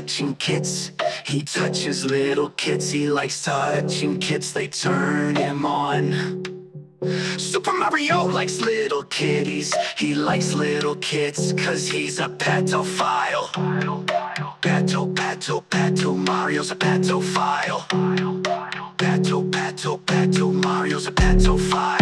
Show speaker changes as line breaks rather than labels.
touching kids. He touches little kids, he likes touching kids, they turn him on. Super Mario likes little kitties. He likes little kids, cause he's a pedophile. Mario's a pedophile. Mario's a pedophile.